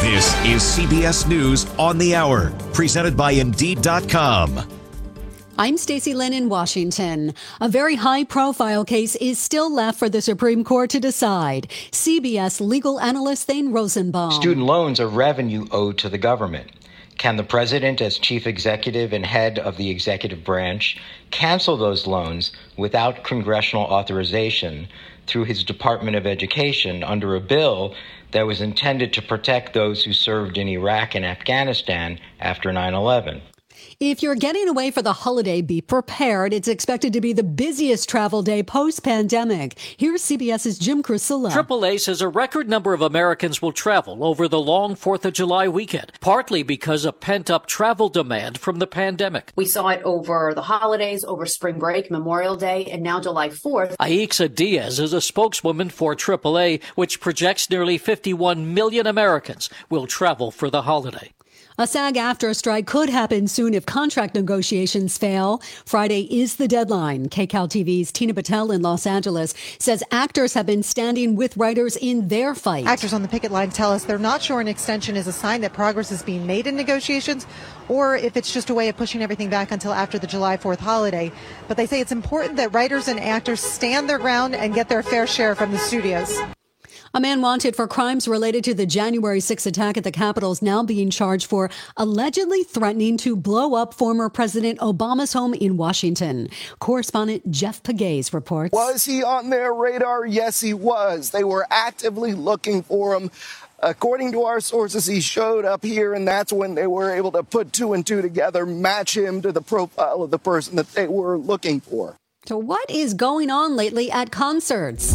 This is CBS News on the Hour, presented by Indeed.com. I'm Stacey Lynn in Washington. A very high-profile case is still left for the Supreme Court to decide. CBS legal analyst Thane Rosenbaum. Student loans are revenue owed to the government. Can the president, as chief executive and head of the executive branch, cancel those loans without congressional authorization through his Department of Education under a bill that was intended to protect those who served in Iraq and Afghanistan after 9/11? If you're getting away for the holiday, be prepared. It's expected to be the busiest travel day post-pandemic. Here's CBS's Jim Crisilla. AAA says a record number of Americans will travel over the long 4th of July weekend, partly because of pent-up travel demand from the pandemic. We saw it over the holidays, over spring break, Memorial Day, and now July 4th. Aixa Diaz is a spokeswoman for AAA, which projects nearly 51 million Americans will travel for the holiday. A SAG-AFTRA strike could happen soon if contract negotiations fail. Friday is the deadline. KCAL TV's Tina Patel in Los Angeles says actors have been standing with writers in their fight. Actors on the picket line tell us they're not sure an extension is a sign that progress is being made in negotiations or if it's just a way of pushing everything back until after the July 4th holiday. But they say it's important that writers and actors stand their ground and get their fair share from the studios. A man wanted for crimes related to the January 6th attack at the Capitol is now being charged for allegedly threatening to blow up former President Obama's home in Washington. Correspondent Jeff Pegues reports. Was he on their radar? Yes, he was. They were actively looking for him. According to our sources, he showed up here, and that's when they were able to put two and two together, match him to the profile of the person that they were looking for. So what is going on lately at concerts?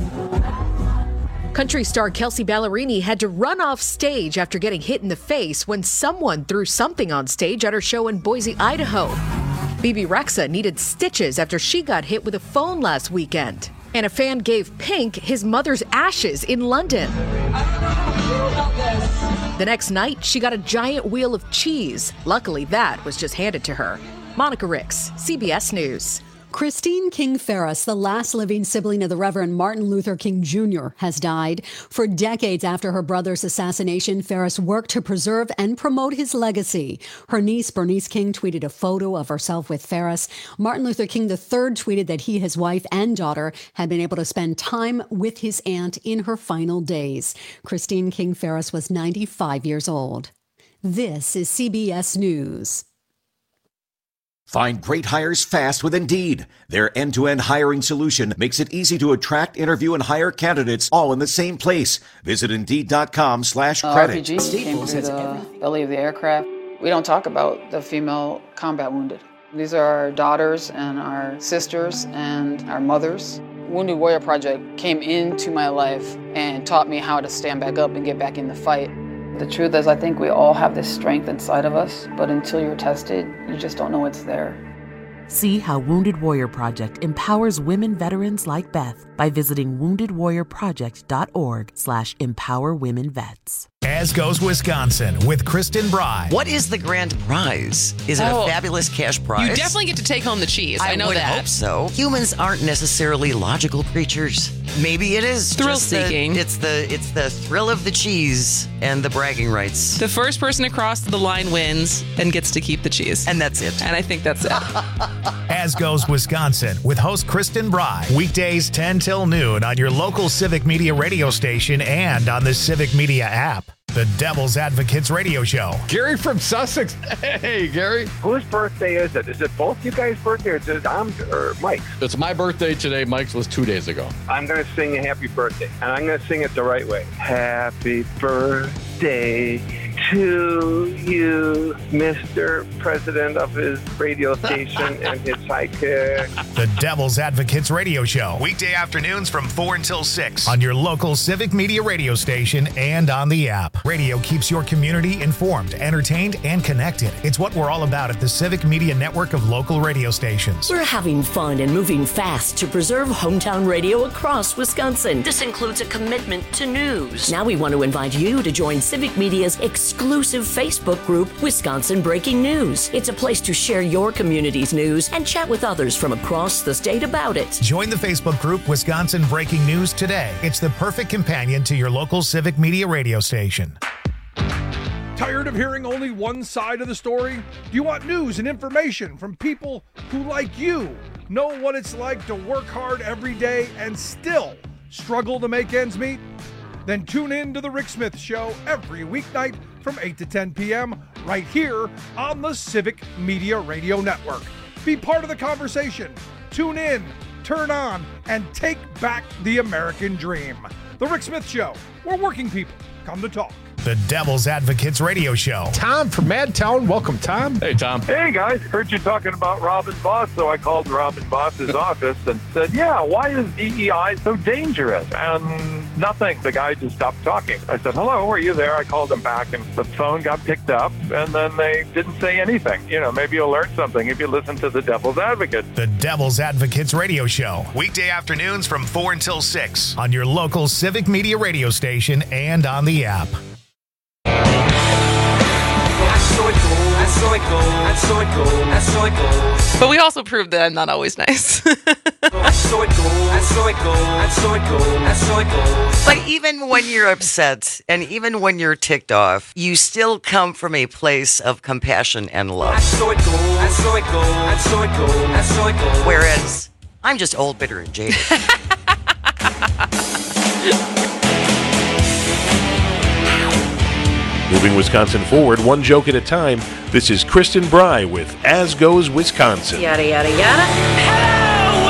Country star Kelsea Ballerini had to run off stage after getting hit in the face when someone threw something on stage at her show in Boise, Idaho. Bebe Rexha needed stitches after she got hit with a phone last weekend. And a fan gave Pink his mother's ashes in London. The next night, she got a giant wheel of cheese. Luckily, that was just handed to her. Monica Ricks, CBS News. Christine King Ferris, the last living sibling of the Reverend Martin Luther King Jr., has died. For decades after her brother's assassination, Ferris worked to preserve and promote his legacy. Her niece, Bernice King, tweeted a photo of herself with Ferris. Martin Luther King III tweeted that he, his wife, and daughter had been able to spend time with his aunt in her final days. Christine King Ferris was 95 years old. This is CBS News. Find great hires fast with Indeed. Their end-to-end hiring solution makes it easy to attract, interview, and hire candidates all in the same place. Visit Indeed.com/credit. RPG came through the belly of the aircraft. We don't talk about the female combat wounded. These are our daughters and our sisters and our mothers. Wounded Warrior Project came into my life and taught me how to stand back up and get back in the fight. The truth is, I think we all have this strength inside of us, but until you're tested, you just don't know it's there. See how Wounded Warrior Project empowers women veterans like Beth by visiting woundedwarriorproject.org/empowerwomenvets. As Goes Wisconsin with Kristen Bry. What is the grand prize? Is it a fabulous cash prize? You definitely get to take home the cheese. I know that. I hope so. Humans aren't necessarily logical creatures. Maybe it is thrill-seeking. It's the thrill of the cheese and the bragging rights. The first person across the line wins and gets to keep the cheese. And that's it. And I think that's it. As Goes Wisconsin with host Kristen Bry. Weekdays 10 till noon on your local Civic Media radio station and on the Civic Media app. The Devil's Advocates Radio Show. Gary from Sussex. Hey, Gary. Whose birthday is it? Is it both you guys' birthday or is it Dom's or Mike's? It's my birthday today. Mike's was 2 days ago. I'm going to sing a happy birthday, and I'm going to sing it the right way. Happy birthday to you, Mr. President of his radio station and his sidekick. The Devil's Advocates Radio Show. Weekday afternoons from 4 until 6 on your local Civic Media radio station and on the app. Radio keeps your community informed, entertained, and connected. It's what we're all about at the Civic Media network of local radio stations. We're having fun and moving fast to preserve hometown radio across Wisconsin. This includes a commitment to news. Now we want to invite you to join Civic Media's exclusive Facebook group, Wisconsin Breaking News. It's a place to share your community's news and chat with others from across the state about it. Join the Facebook group Wisconsin Breaking News today. It's the perfect companion to your local Civic Media radio station. Tired of hearing only one side of the story? Do you want news and information from people who, like you, know what it's like to work hard every day and still struggle to make ends meet? Then tune in to The Rick Smith Show every weeknight from 8 to 10 p.m. right here on the Civic Media Radio Network. Be part of the conversation. Tune in, turn on, and take back the American dream. The Rick Smith Show, where working people come to talk. The Devil's Advocates Radio Show. Tom from Madtown. Welcome, Tom. Hey, Tom. Hey, guys. Heard you talking about Robin Boss, so I called Robin Boss's office and said, yeah, why is DEI so dangerous? And nothing. The guy just stopped talking. I said, hello, are you there? I called him back, and the phone got picked up, and then they didn't say anything. You know, maybe you'll learn something if you listen to The Devil's Advocate. The Devil's Advocates Radio Show. Weekday afternoons from 4 until 6 on your local Civic Media radio station and on the app. But we also proved that I'm not always nice. But even when you're upset and even when you're ticked off, you still come from a place of compassion and love. Whereas I'm just old, bitter, and jaded. Moving Wisconsin forward, one joke at a time, this is Kristen Bry with As Goes Wisconsin. Yada, yada, yada. Hello,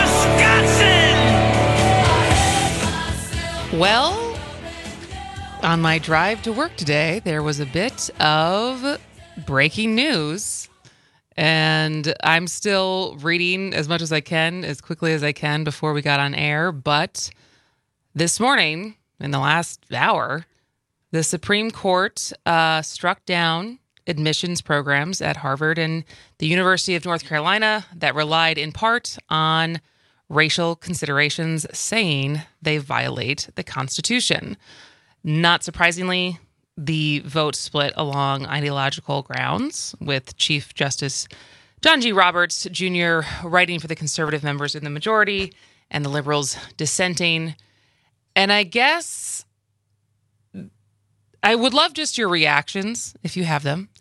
Wisconsin! Well, on my drive to work today, there was a bit of breaking news. And I'm still reading as much as I can, as quickly as I can before we got on air. But this morning, in the last hour, the Supreme Court struck down admissions programs at Harvard and the University of North Carolina that relied in part on racial considerations, saying they violate the Constitution. Not surprisingly, the vote split along ideological grounds, with Chief Justice John G. Roberts Jr. writing for the conservative members in the majority and the liberals dissenting. And I guess I would love just your reactions, if you have them,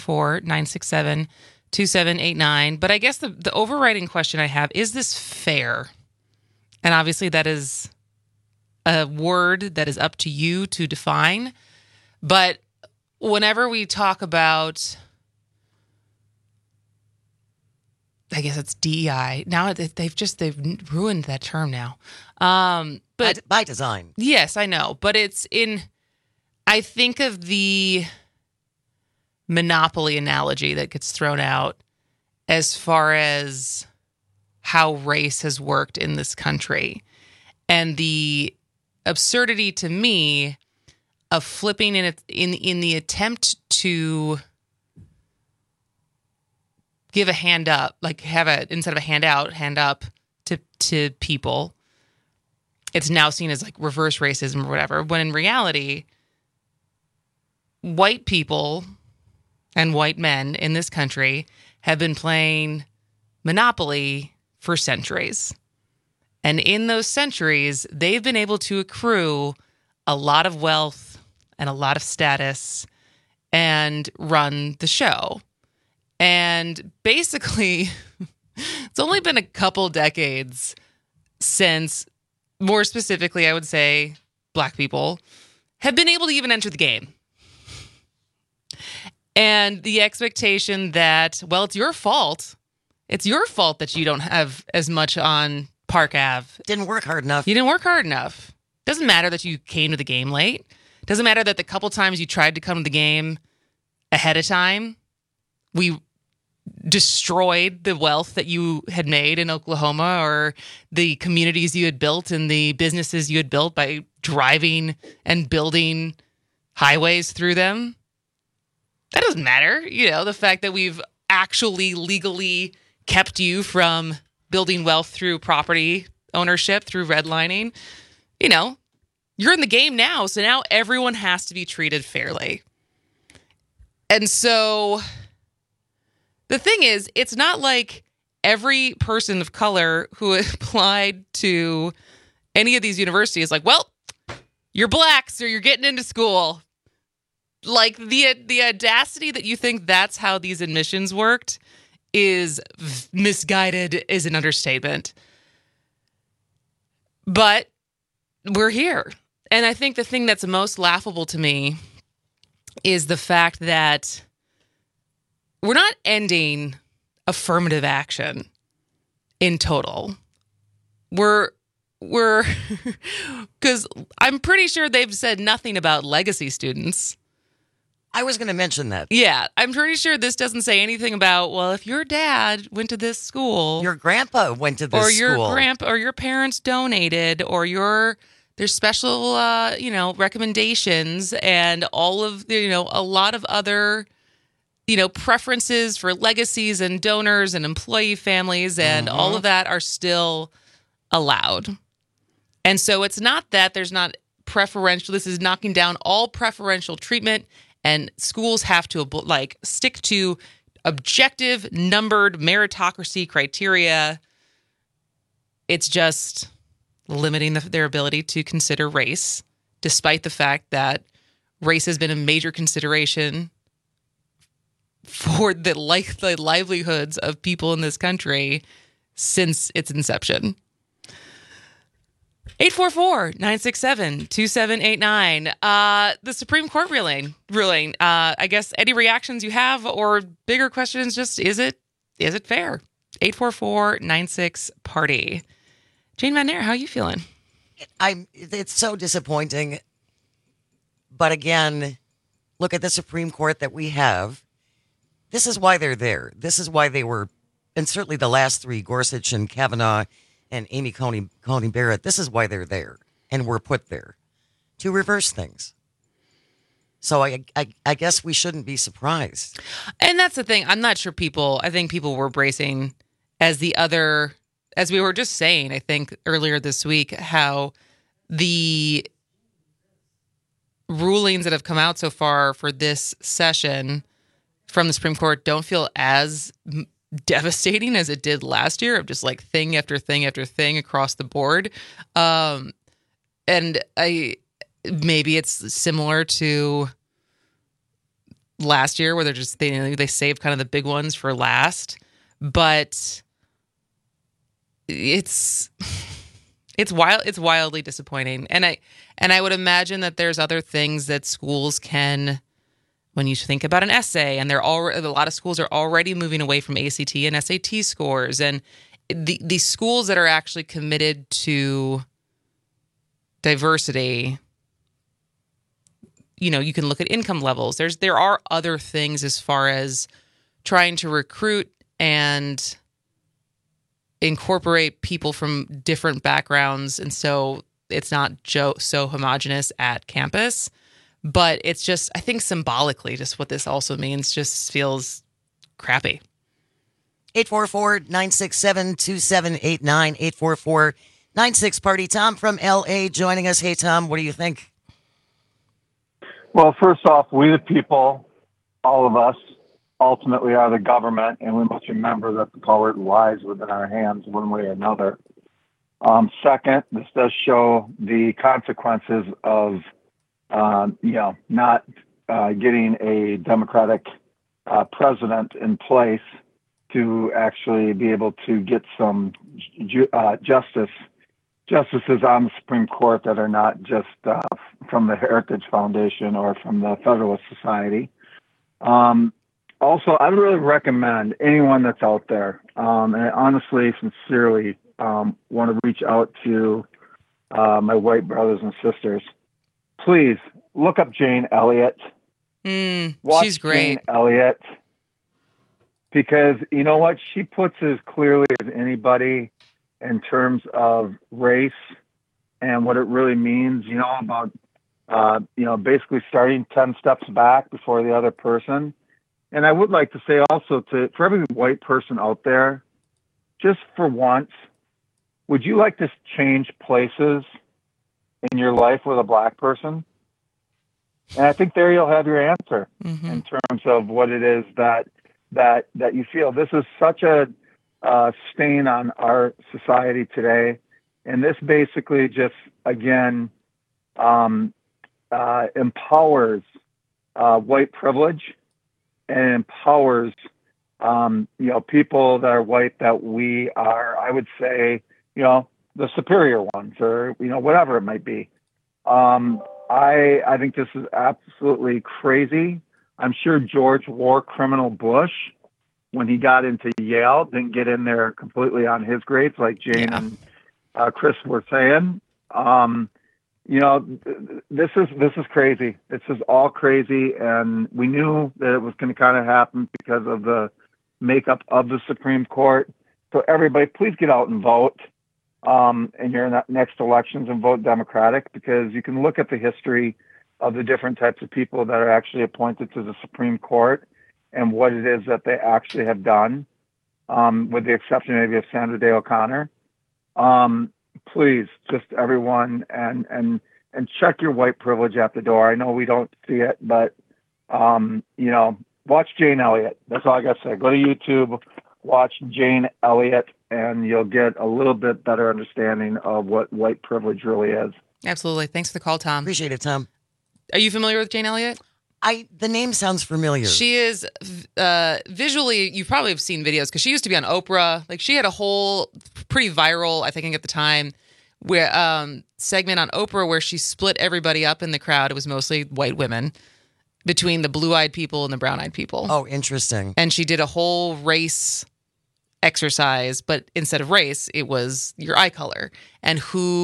844-967-2789. But I guess the overriding question I have, is this fair? And obviously that is a word that is up to you to define. But whenever we talk about, I guess it's DEI, now they've ruined that term now. But by design. Yes, I know. But I think of the monopoly analogy that gets thrown out as far as how race has worked in this country. And the absurdity to me of flipping in the attempt to give a hand up, like instead of a handout, hand up to people. It's now seen as like reverse racism or whatever, when in reality, white people and white men in this country have been playing Monopoly for centuries. And in those centuries, they've been able to accrue a lot of wealth and a lot of status and run the show. And basically, it's only been a couple decades since, more specifically, I would say, Black people have been able to even enter the game. And the expectation that, well, it's your fault. It's your fault that you don't have as much on Park Ave. Didn't work hard enough. You didn't work hard enough. Doesn't matter that you came to the game late. Doesn't matter that the couple times you tried to come to the game ahead of time, we destroyed the wealth that you had made in Oklahoma, or the communities you had built and the businesses you had built by driving and building highways through them. That doesn't matter. You know, the fact that we've actually legally kept you from building wealth through property ownership, through redlining, you know, you're in the game now. So now everyone has to be treated fairly. And so the thing is, it's not like every person of color who applied to any of these universities, like, well, you're Black, so you're getting into school. Like the audacity that you think that's how these admissions worked is misguided, is an understatement. But we're here. And I think the thing that's most laughable to me is the fact that we're not ending affirmative action in total. We're because I'm pretty sure they've said nothing about legacy students. I was going to mention that. Yeah, I'm pretty sure this doesn't say anything about, well, if your dad went to this school, your grandpa went to this or school, or your parents donated, or there's special recommendations and all of the, a lot of other preferences for legacies and donors and employee families, and all of that are still allowed. And so it's not that there's not preferential. This is knocking down all preferential treatment. And schools have to stick to objective, numbered meritocracy criteria. It's just limiting their ability to consider race, despite the fact that race has been a major consideration for the livelihoods of people in this country since its inception. 844-967-2789. The Supreme Court ruling. I guess any reactions you have or bigger questions, just is it fair? 844-96-PARTY. Jane Van Nair, how are you feeling? It's so disappointing. But again, look at the Supreme Court that we have. This is why they're there. This is why they were, and certainly the last three, Gorsuch and Kavanaugh and Amy Coney Barrett, this is why they're there and were put there to reverse things. So I guess we shouldn't be surprised. And that's the thing. I'm not sure I think people were bracing as we were just saying, I think earlier this week, how the rulings that have come out so far for this session from the Supreme Court don't feel as devastating as it did last year, of just like thing after thing after thing across the board. And maybe it's similar to last year where they saved kind of the big ones for last, but it's wildly disappointing. And I would imagine that there's other things that schools can, when you think about an essay, and a lot of schools are already moving away from ACT and SAT scores, and the schools that are actually committed to diversity, you can look at income levels. There are other things as far as trying to recruit and incorporate people from different backgrounds, and so it's not so homogenous at campus. But it's just, I think symbolically, just what this also means just feels crappy. 844-967-2789, 844-96-PARTY. Tom from L.A. joining us. Hey, Tom, what do you think? Well, first off, we the people, all of us, ultimately are the government, and we must remember that the power lies within our hands one way or another. Second, this does show the consequences of not getting a Democratic president in place to actually be able to get some justices on the Supreme Court that are not just from the Heritage Foundation or from the Federalist Society. Also, I'd really recommend anyone that's out there, and I honestly, sincerely want to reach out to my white brothers and sisters. Please look up Jane Elliott. Watch She's great. Jane Elliott, because you know what? She puts as clearly as anybody in terms of race and what it really means, about, basically starting 10 steps back before the other person. And I would like to say also for every white person out there, just for once, would you like to change places in your life with a black person? And I think there you'll have your answer in terms of what it is that you feel. This is such a stain on our society today. And this basically just, again, empowers white privilege and empowers, people that are white that we are, I would say, the superior ones or, whatever it might be. I think this is absolutely crazy. I'm sure George War Criminal Bush, when he got into Yale, didn't get in there completely on his grades like Jane and Chris were saying. This is crazy. This is all crazy, and we knew that it was going to kind of happen because of the makeup of the Supreme Court. So everybody, please get out and vote in your next elections and vote Democratic, because you can look at the history of the different types of people that are actually appointed to the Supreme Court and what it is that they actually have done, with the exception maybe of Sandra Day O'Connor. Please, just everyone, and check your white privilege at the door. I know we don't see it, but, watch Jane Elliott. That's all I got to say. Go to YouTube, watch Jane Elliott, and you'll get a little bit better understanding of what white privilege really is. Absolutely. Thanks for the call, Tom. Appreciate it, Tom. Are you familiar with Jane Elliott? The name sounds familiar. She is visually, you probably have seen videos because she used to be on Oprah. Like, she had a whole pretty viral, I think at the time, where segment on Oprah where she split everybody up in the crowd. It was mostly white women between the blue-eyed people and the brown-eyed people. Oh, interesting. And she did a whole race exercise, but instead of race, it was your eye color and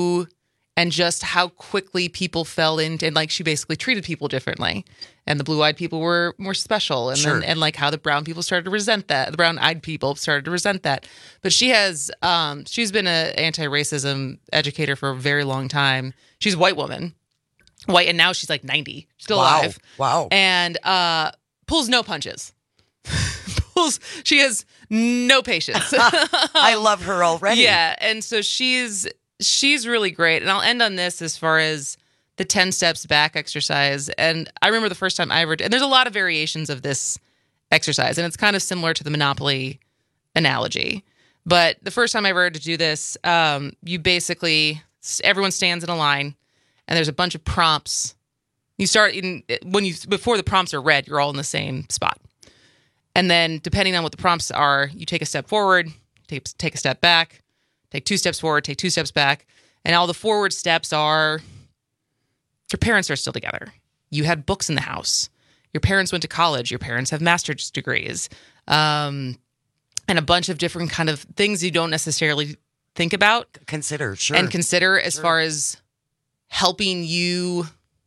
just how quickly people fell into, and like she basically treated people differently. And the blue-eyed people were more special. And Sure. then, and like how the brown people started to resent that. The brown-eyed people started to resent that. But she has, she's been an anti-racism educator for a very long time. She's a white woman. White, and now she's like 90. Still alive. Wow. And pulls no punches. She has no patience. I love her already. Yeah, and so she's really great. And I'll end on this as far as the 10 steps back exercise. And I remember the first time I ever did, and there's a lot of variations of this exercise, and it's kind of similar to the Monopoly analogy. But the first time I ever had to do this, you basically, everyone stands in a line, and there's a bunch of prompts. You start before the prompts are read, you're all in the same spot. And then depending on what the prompts are, you take a step forward, take a step back, take 2 steps forward, take 2 steps back. And all the forward steps are, your parents are still together. You had books in the house. Your parents went to college. Your parents have master's degrees. And a bunch of different kind of things you don't necessarily think about. Consider as far as helping you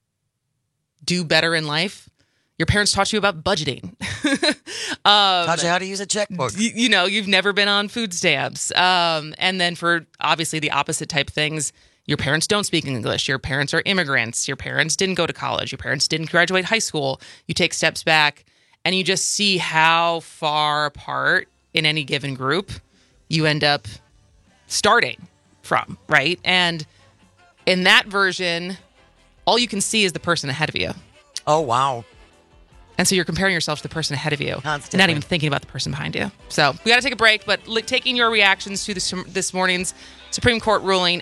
do better in life. Your parents taught you about budgeting. Taught you how to use a checkbook. You've never been on food stamps. And then for obviously the opposite type things, your parents don't speak English. Your parents are immigrants. Your parents didn't go to college. Your parents didn't graduate high school. You take steps back and you just see how far apart in any given group you end up starting from, right? And in that version, all you can see is the person ahead of you. Oh, wow. And so you're comparing yourself to the person ahead of you, constantly, not even thinking about the person behind you. So we got to take a break, but taking your reactions to this morning's Supreme Court ruling,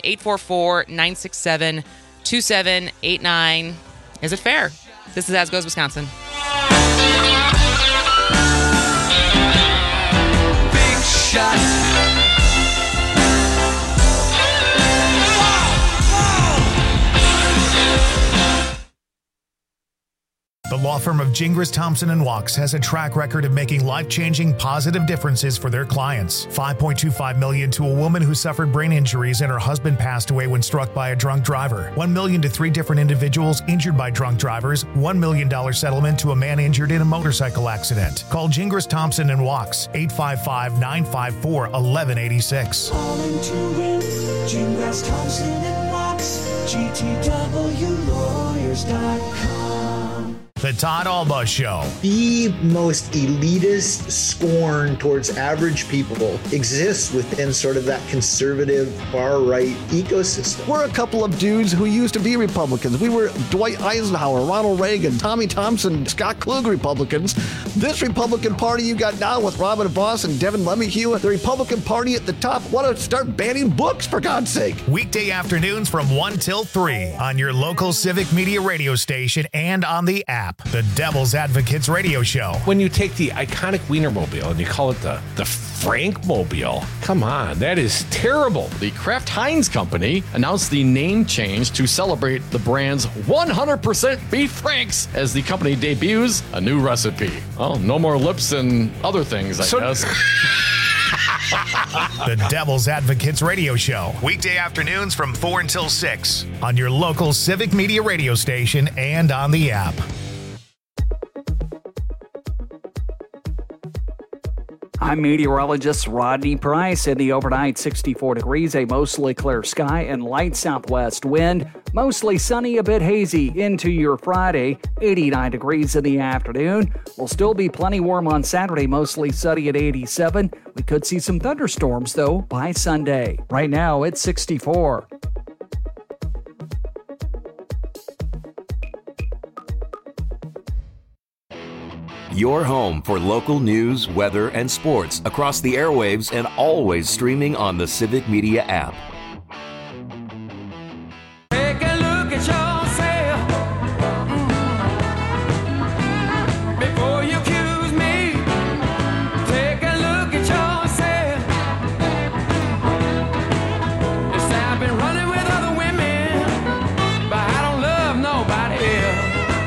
844-967-2789. Is it fair? This is As Goes Wisconsin. Big shot. The law firm of Gingras, Thompson & Wachs has a track record of making life-changing positive differences for their clients. $5.25 million to a woman who suffered brain injuries and her husband passed away when struck by a drunk driver. $1 million to 3 different individuals injured by drunk drivers. $1 million settlement to a man injured in a motorcycle accident. Call Gingras, Thompson & Wachs, 855-954-1186. Calling to win, Gingras, Thompson & Wachs, GTWlawyers.com. The Todd Alba Show. The most elitist scorn towards average people exists within sort of that conservative far-right ecosystem. We're a couple of dudes who used to be Republicans. We were Dwight Eisenhower, Ronald Reagan, Tommy Thompson, Scott Klug Republicans. This Republican Party you got now with Robin Voss and Devin Lemihue, the Republican Party at the top, want to start banning books, for God's sake. Weekday afternoons from 1 till 3 on your local Civic Media radio station and on the app. app. The Devil's Advocates Radio Show. When you take the iconic Wienermobile and you call it the Frankmobile, come on, that is terrible. The Kraft Heinz Company announced the name change to celebrate the brand's 100% beef franks as the company debuts a new recipe. Oh, no more lips and other things, I guess. The Devil's Advocates Radio Show. Weekday afternoons from 4 until 6 on your local Civic Media radio station and on the app. I'm meteorologist Rodney Price. In the overnight, 64 degrees, a mostly clear sky, and light southwest wind. Mostly sunny, a bit hazy into your Friday. 89 degrees in the afternoon. Will still be plenty warm on Saturday, mostly sunny at 87. We could see some thunderstorms, though, by Sunday. Right now, it's 64. Your home for local news, weather, and sports across the airwaves and always streaming on the Civic Media app. Take a look at yourself before you accuse me. Take a look at yourself. Yes, I've been running with other women, but I don't love nobody else.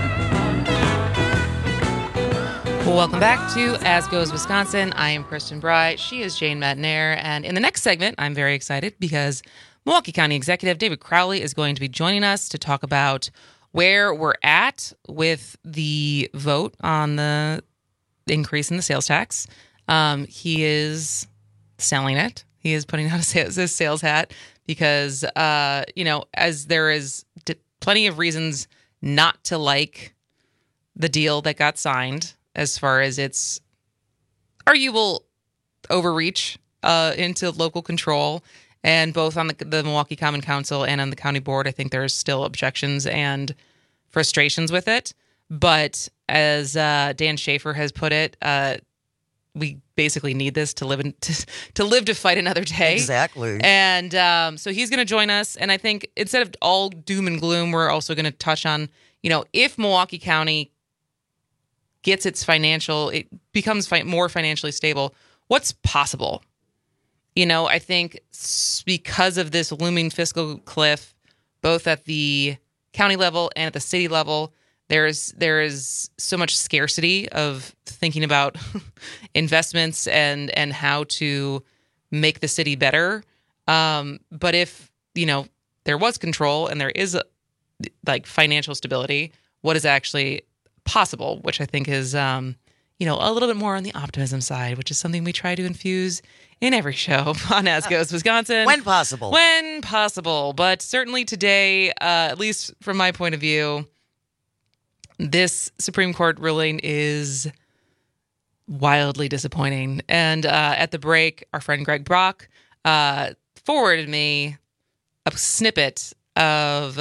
Welcome back to As Goes Wisconsin. I am Kristen Bry. She is Jane Matenaer. And in the next segment, I'm very excited because Milwaukee County Executive David Crowley is going to be joining us to talk about where we're at with the vote on the increase in the sales tax. He is selling it. He is putting out his sales hat because, as there is plenty of reasons not to like the deal that got signed, as far as its arguable overreach into local control, and both on the Milwaukee Common Council and on the county board, I think there's still objections and frustrations with it. But as Dan Schaefer has put it, we basically need this to live to fight another day. Exactly. And so he's going to join us. And I think instead of all doom and gloom, we're also going to touch on, if Milwaukee County gets it becomes more financially stable, what's possible? I think because of this looming fiscal cliff, both at the county level and at the city level, there is so much scarcity of thinking about investments and how to make the city better. But if, there was control and there is financial stability, what is actually possible, which I think is, a little bit more on the optimism side, which is something we try to infuse in every show on As Goes Wisconsin. When possible. When possible. But certainly today, at least from my point of view, this Supreme Court ruling is wildly disappointing. And at the break, our friend Greg Brock forwarded me a snippet of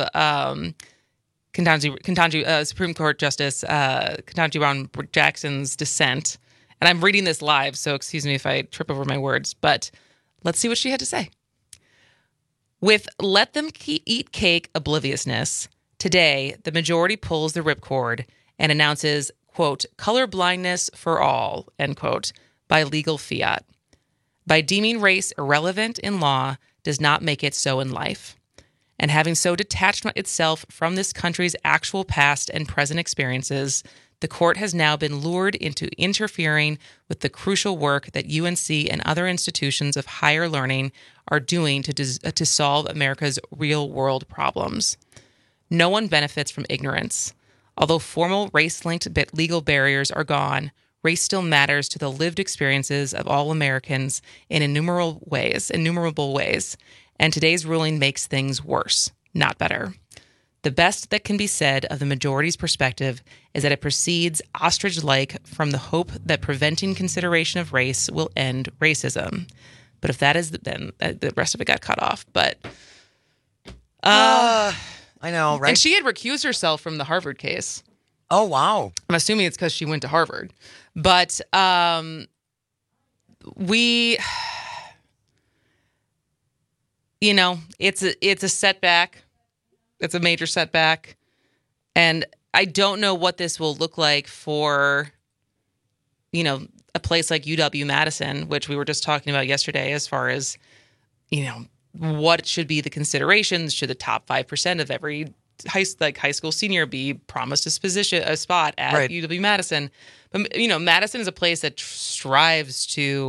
Supreme Court Justice Ketanji Brown Jackson's dissent. And I'm reading this live, so excuse me if I trip over my words, but let's see what she had to say. With let them eat cake obliviousness, today the majority pulls the ripcord and announces, quote, color blindness for all, end quote, by legal fiat. By deeming race irrelevant in law does not make it so in life. And having so detached itself from this country's actual past and present experiences, the court has now been lured into interfering with the crucial work that UNC and other institutions of higher learning are doing to solve America's real-world problems. No one benefits from ignorance. Although formal race-linked legal barriers are gone, race still matters to the lived experiences of all Americans in innumerable ways. And today's ruling makes things worse, not better. The best that can be said of the majority's perspective is that it proceeds ostrich-like from the hope that preventing consideration of race will end racism. But if that is, then the rest of it got cut off. But I know, right? And she had recused herself from the Harvard case. Oh, wow. I'm assuming it's because she went to Harvard. But it's a setback. It's a major setback. And I don't know what this will look like for, a place like UW-Madison, which we were just talking about yesterday, as far as, what should be the considerations. Should the top 5% of every high school senior be promised a spot at UW-Madison? But, Madison is a place that strives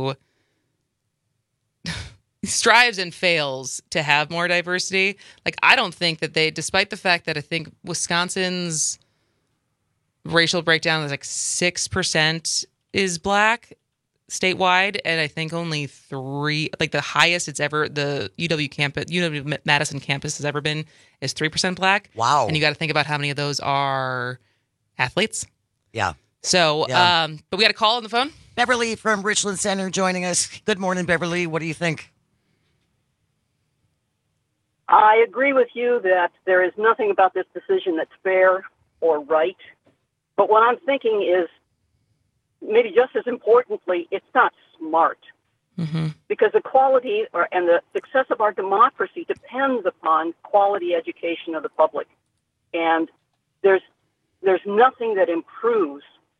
and fails to have more diversity. Like, I don't think that despite the fact that I think Wisconsin's racial breakdown is like 6% is Black statewide, and I think only 3, like the highest it's ever, the UW-Madison campus has ever been, is 3% Black. Wow. And you got to think about how many of those are athletes. Yeah. So, but we got a call on the phone. Beverly from Richland Center joining us. Good morning, Beverly. What do you think? I agree with you that there is nothing about this decision that's fair or right. But what I'm thinking is, maybe just as importantly, it's not smart. Mm-hmm. Because the quality and the success of our democracy depends upon quality education of the public. And there's nothing that improves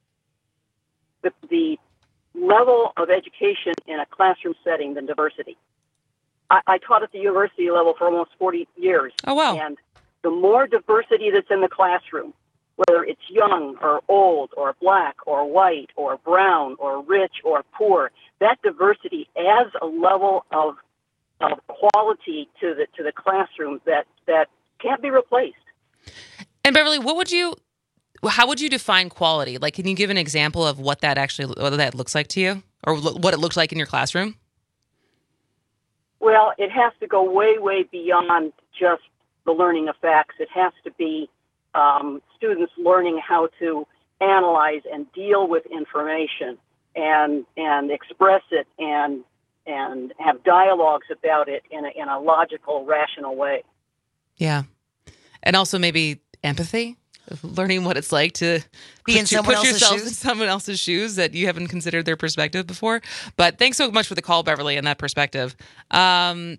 the level of education in a classroom setting than diversity. I taught at the university level for almost 40 years. Oh, wow. And the more diversity that's in the classroom, whether it's young or old or Black or white or brown or rich or poor, that diversity adds a level of quality to the classroom that can't be replaced. And Beverly, how would you define quality? Like, can you give an example of what that looks like to you, or what it looks like in your classroom? Well, it has to go way, way beyond just the learning of facts. It has to be students learning how to analyze and deal with information and express it and have dialogues about it in a logical, rational way. Yeah. And also maybe empathy, learning what it's like to put yourself in someone else's shoes that you haven't considered their perspective before. But thanks so much for the call, Beverly, and that perspective. I'm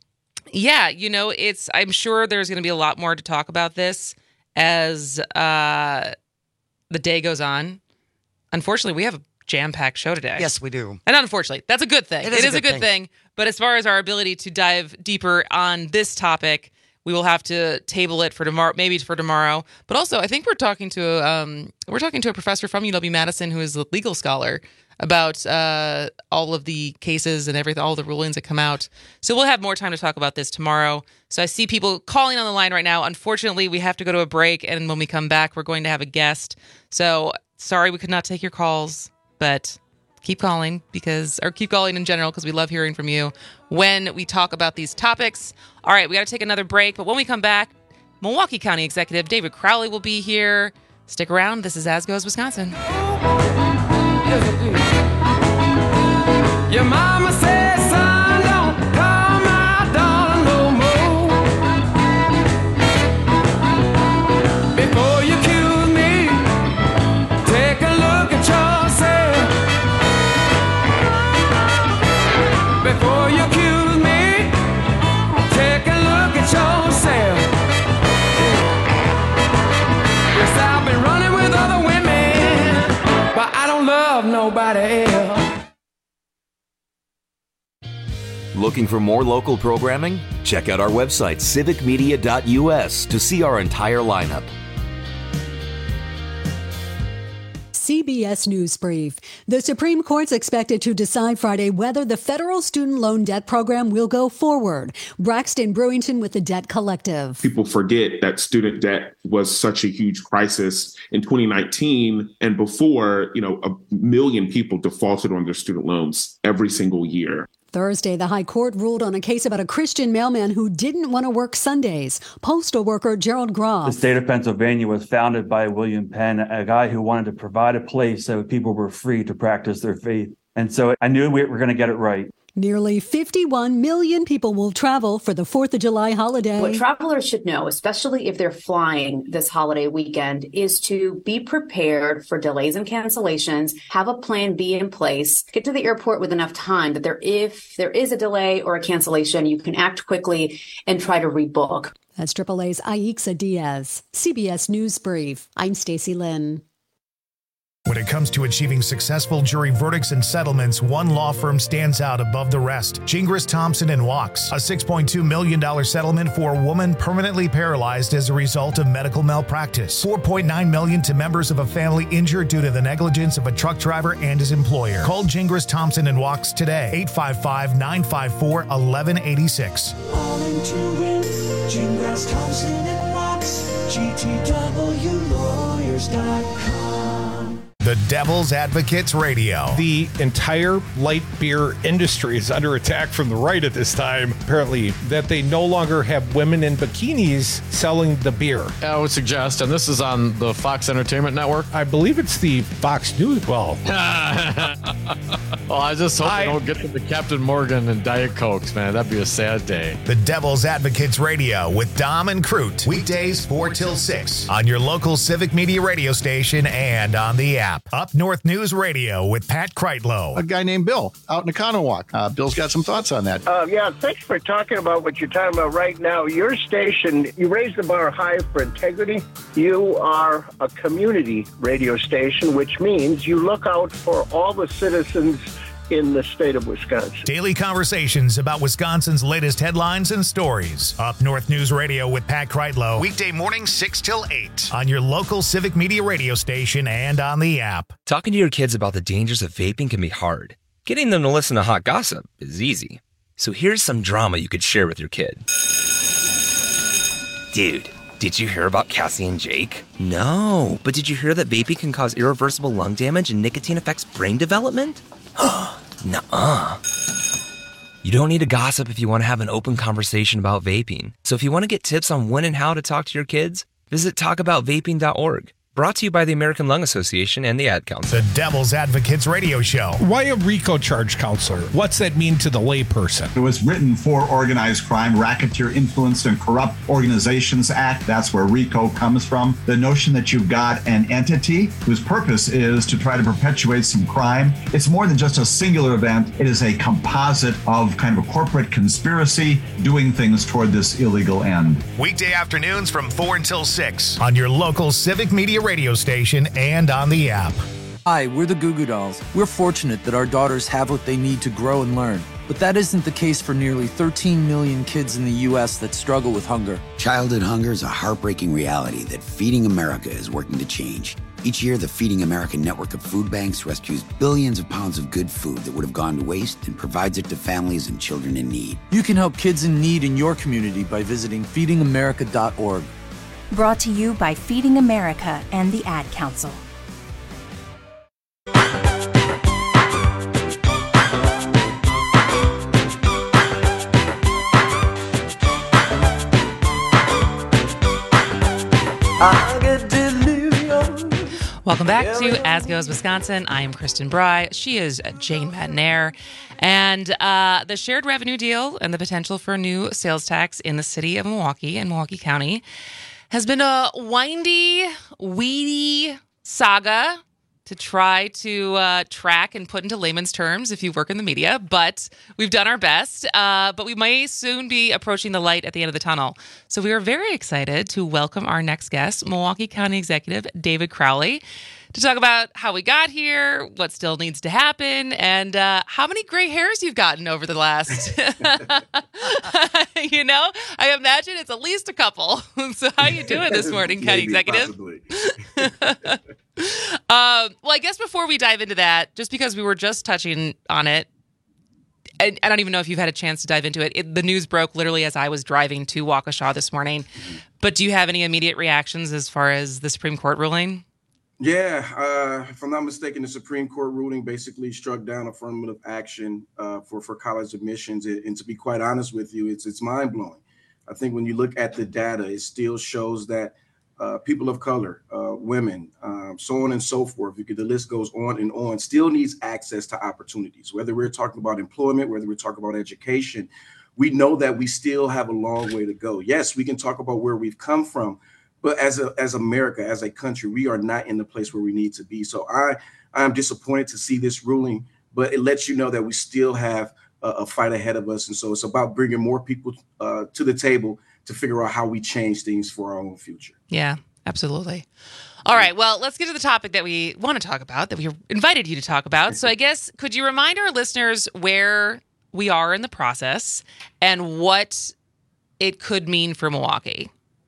sure there's going to be a lot more to talk about this as the day goes on. Unfortunately, we have a jam-packed show today. Yes, we do. And unfortunately, that's a good thing. It is a good thing. But as far as our ability to dive deeper on this topic, we will have to table it for tomorrow, maybe for tomorrow. But also, I think we're talking to a professor from UW-Madison who is a legal scholar about all of the cases and everything, all the rulings that come out. So we'll have more time to talk about this tomorrow. So I see people calling on the line right now. Unfortunately, we have to go to a break, and when we come back, we're going to have a guest. So sorry we could not take your calls, but keep calling in general, because we love hearing from you when we talk about these topics. All right, we got to take another break, but when we come back, Milwaukee County Executive David Crowley will be here. Stick around. This is As Goes Wisconsin. Your mama said, son, don't call my daughter no more. Before you accuse me, take a look at yourself. Before you accuse me, take a look at yourself. Yes, I've been running with other women, but I don't love nobody else. Looking for more local programming? Check out our website, civicmedia.us, to see our entire lineup. CBS News Brief. The Supreme Court's expected to decide Friday whether the federal student loan debt program will go forward. Braxton Brewington with the Debt Collective. People forget that student debt was such a huge crisis in 2019 and before, 1 million people defaulted on their student loans every single year. Thursday, the High Court ruled on a case about a Christian mailman who didn't want to work Sundays. Postal worker Gerald Groff. The state of Pennsylvania was founded by William Penn, a guy who wanted to provide a place so people were free to practice their faith. And so I knew we were going to get it right. Nearly 51 million people will travel for the 4th of July holiday. What travelers should know, especially if they're flying this holiday weekend, is to be prepared for delays and cancellations, have a plan B in place, get to the airport with enough time that if there is a delay or a cancellation, you can act quickly and try to rebook. That's AAA's Aixa Diaz. CBS News Brief. I'm Stacey Lynn. When it comes to achieving successful jury verdicts and settlements, one law firm stands out above the rest. Gingras, Thompson & Walks. A $6.2 million settlement for a woman permanently paralyzed as a result of medical malpractice. $4.9 million to members of a family injured due to the negligence of a truck driver and his employer. Call Gingras, Thompson & Walks today. 855-954-1186. All into it. Gingras, Thompson & Walks. GTWlawyers.com. The Devil's Advocates Radio. The entire light beer industry is under attack from the right at this time. Apparently, that they no longer have women in bikinis selling the beer. I would suggest, and this is on the Fox Entertainment Network. I believe it's the Fox News. Well, I just hope they don't get to the Captain Morgan and Diet Cokes, man. That'd be a sad day. The Devil's Advocates Radio with Dom and Crute. Weekdays 4 till 6 on your local Civic Media radio station and on the app. Up North News Radio with Pat Kreitlow. A guy named Bill out in Economowoc. Bill's got some thoughts on that. Yeah, thanks for talking about what you're talking about right now. Your station, you raise the bar high for integrity. You are a community radio station, which means you look out for all the citizens in the state of Wisconsin. Daily conversations about Wisconsin's latest headlines and stories. Up North News Radio with Pat Kreitlow. Weekday mornings 6 till 8 on your local Civic Media radio station and on the app. Talking to your kids about the dangers of vaping can be hard. Getting them to listen to hot gossip is easy. So here's some drama you could share with your kid. Dude, did you hear about Cassie and Jake? No, but did you hear that vaping can cause irreversible lung damage and nicotine affects brain development? Nuh-uh. You don't need to gossip if you want to have an open conversation about vaping. So if you want to get tips on when and how to talk to your kids, visit talkaboutvaping.org. Brought to you by the American Lung Association and the Ad Council. The Devil's Advocates Radio Show. Why a RICO charge, counselor? What's that mean to the layperson? It was written for Organized Crime, Racketeer Influenced and Corrupt Organizations Act. That's where RICO comes from. The notion that you've got an entity whose purpose is to try to perpetuate some crime. It's more than just a singular event. It is a composite of kind of a corporate conspiracy doing things toward this illegal end. Weekday afternoons from 4 until 6 on your local Civic Media radio station and on the app. Hi, we're the Goo Goo Dolls. We're fortunate that our daughters have what they need to grow and learn. But that isn't the case for nearly 13 million kids in the U.S. that struggle with hunger. Childhood hunger is a heartbreaking reality that Feeding America is working to change. Each year, the Feeding America network of food banks rescues billions of pounds of good food that would have gone to waste and provides it to families and children in need. You can help kids in need in your community by visiting feedingamerica.org. Brought to you by Feeding America and the Ad Council. Welcome back to As Goes Wisconsin. I am Kristen Bry. She is Jane Madnair. And the shared revenue deal and the potential for new sales tax in the city of Milwaukee and Milwaukee County has been a windy, weedy saga to try to track and put into layman's terms if you work in the media, but we've done our best. But we may soon be approaching the light at the end of the tunnel. So we are very excited to welcome our next guest, Milwaukee County Executive David Crowley, to talk about how we got here, what still needs to happen, and how many gray hairs you've gotten over the last. You know, I imagine it's at least a couple. So how you doing this morning, County Executive? Well, I guess before we dive into that, just because we were just touching on it, and I don't even know if you've had a chance to dive into it. The news broke literally as I was driving to Waukesha this morning. But do you have any immediate reactions as far as the Supreme Court ruling? Yeah, if I'm not mistaken, the Supreme Court ruling basically struck down affirmative action for college admissions. And to be quite honest with you, it's mind-blowing. I think when you look at the data, it still shows that people of color, women, so on and so forth. The list goes on and on, still needs access to opportunities, whether we're talking about employment, whether we're talking about education. We know that we still have a long way to go. Yes, we can talk about where we've come from, but as America, as a country, we are not in the place where we need to be. So I am disappointed to see this ruling, but it lets you know that we still have a fight ahead of us. And so it's about bringing more people to the table to figure out how we change things for our own future. Yeah, absolutely. All right, well, let's get to the topic that we want to talk about, that we invited you to talk about. So I guess, could you remind our listeners where we are in the process and what it could mean for Milwaukee?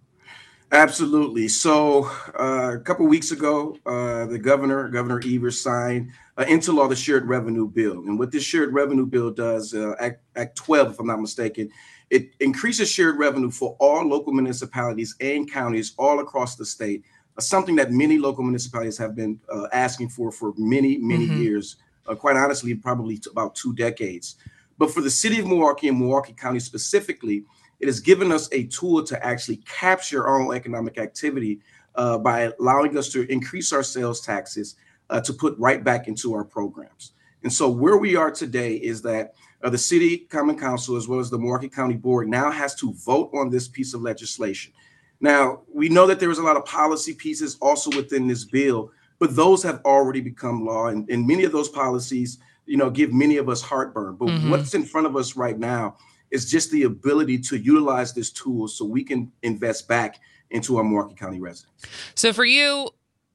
Absolutely. So a couple of weeks ago, the Governor Evers, signed into law the Shared Revenue Bill. And what this Shared Revenue Bill does, Act 12, if I'm not mistaken, it increases shared revenue for all local municipalities and counties all across the state, something that many local municipalities have been asking for many years, quite honestly, probably about 2 decades. But for the city of Milwaukee and Milwaukee County specifically, it has given us a tool to actually capture our own economic activity by allowing us to increase our sales taxes to put right back into our programs. And so where we are today is that the City Common Council, as well as the Milwaukee County Board, now has to vote on this piece of legislation. Now, we know that there was a lot of policy pieces also within this bill, but those have already become law. And many of those policies, give many of us heartburn. But what's in front of us right now is just the ability to utilize this tool so we can invest back into our Milwaukee County residents. So for you,